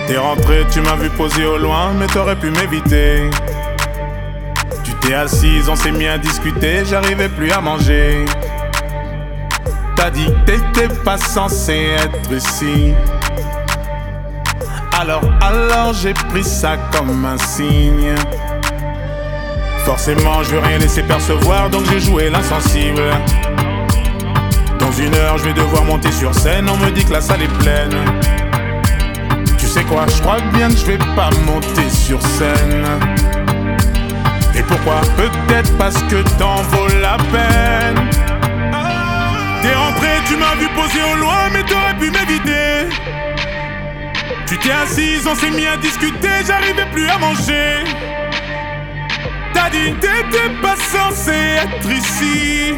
T'es rentré, tu m'as vu poser au loin, mais t'aurais pu m'éviter. Tu t'es assise, on s'est mis à discuter, j'arrivais plus à manger. T'as dit que t'étais pas censé être ici. Alors j'ai pris ça comme un signe. Forcément je veux rien laisser percevoir, donc j'ai joué l'insensible. Dans 1 heure je vais devoir monter sur scène, on me dit que la salle est pleine. Tu sais quoi, je crois bien que je vais pas monter sur scène. Et pourquoi? Peut-être parce que t'en vaut la peine. T'es rentré, tu m'as vu poser au loin, mais t'aurais pu m'éviter. Tu t'es assise, on s'est mis à discuter, j'arrivais plus à manger. T'as dit t'étais pas censé être ici.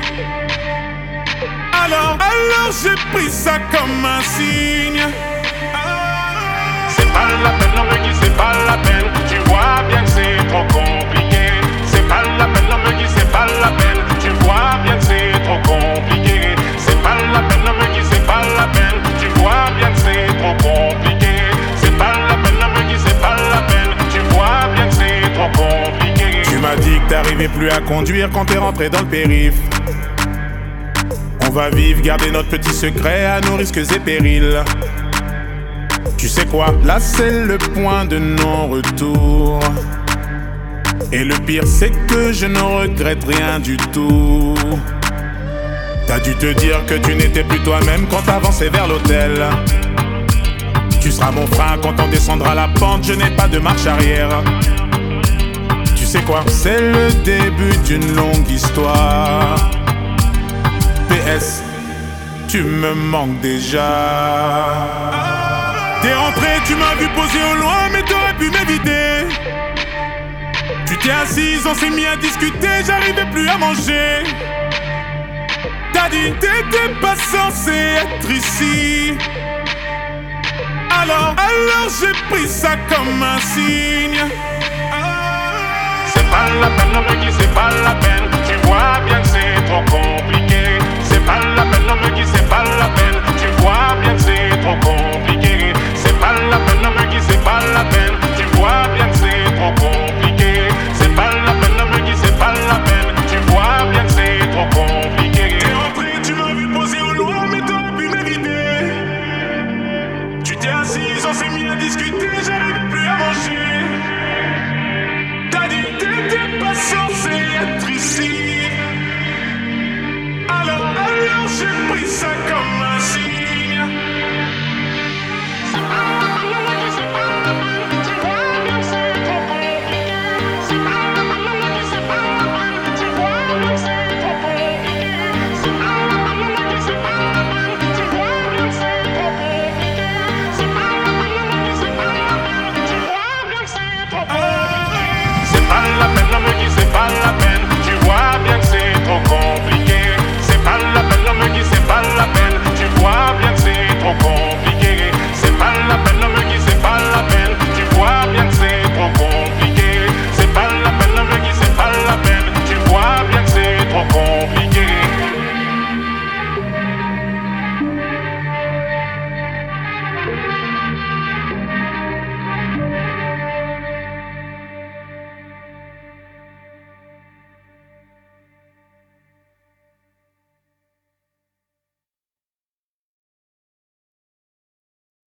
Alors j'ai pris ça comme un signe. C'est pas la peine, non me dis c'est pas la peine. Tu vois bien que c'est trop compliqué. C'est pas la peine, non me dis c'est pas la peine. Tu vois bien que c'est trop compliqué. C'est pas la peine, non me dis c'est pas la peine. Tu vois bien que c'est trop compliqué. C'est pas la peine, non me dis c'est pas la peine. Tu vois bien que c'est trop compliqué. Tu m'as dit que t'arrivais plus à conduire quand t'es rentré dans le périph'. On va vivre, garder notre petit secret à nos risques et périls. Tu sais quoi, là c'est le point de non-retour. Et le pire c'est que je ne regrette rien du tout. T'as dû te dire que tu n'étais plus toi-même quand t'avançais vers l'hôtel. Tu seras mon frein quand on descendra la pente, je n'ai pas de marche arrière. Tu sais quoi, c'est le début d'une longue histoire. PS, tu me manques déjà. T'es rentré, tu m'as vu poser au loin, mais t'aurais pu m'éviter. Tu t'es assise, on s'est mis à discuter, j'arrivais plus à manger. T'as dit t'étais pas censé être ici. Alors j'ai pris ça comme un signe. C'est pas la peine, non me dis c'est pas la peine. Tu vois bien que c'est trop compliqué. C'est pas la peine, non me dis c'est pas la peine. Tu vois bien que c'est trop compliqué. C'est pas la peine, non me dis c'est pas la peine. Tu vois bien que c'est trop compliqué. C'est pas la peine, non me dis c'est pas la peine. Tu vois bien que c'est trop compliqué. T'es rentré, tu m'as vu poser au loin, mais t'aurais pu m'éviter. Tu t'es assise, on s'est mis à discuter, j'arrive plus à manger. T'as dit t'étais pas censé être ici. Alors j'ai pris ça comme un signe.